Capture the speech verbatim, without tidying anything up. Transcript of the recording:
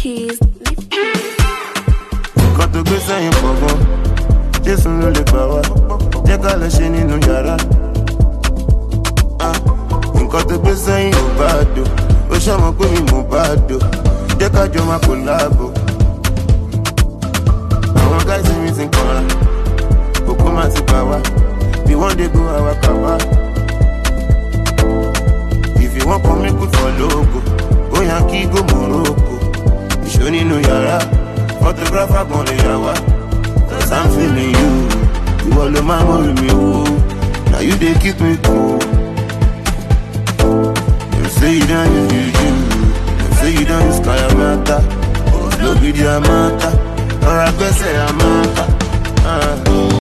keys, lift keys. Nǹkan tó gbé sẹ́yìn pọ̀ gan, Jésù ló lè gbà wá, jẹ́ ká lọ ṣe nínú yàrá. Nǹkan tó gbé sẹ́yìn ò bá dò, ó ṣàmọ̀ pé mi mò bá dò, jẹ́ ká jọ máa kò láàbò. Àwọn gáìsì mi ti ń kanra, òkú máa ti bà wá, bí wọ́n dé go àwa kà wá. If you wan come make good for logo, go Yankee go Morocco. Ìṣó nínú yàrá, photographer gan lè yà wá. Cause I'm feeling you, ìwọ ló máa mọ̀ mi wò. Now you dey keep me cool. You say you don't use juju, you say you don't use kaya mata. Oh, no be the amata, or I guess say amata. Uh.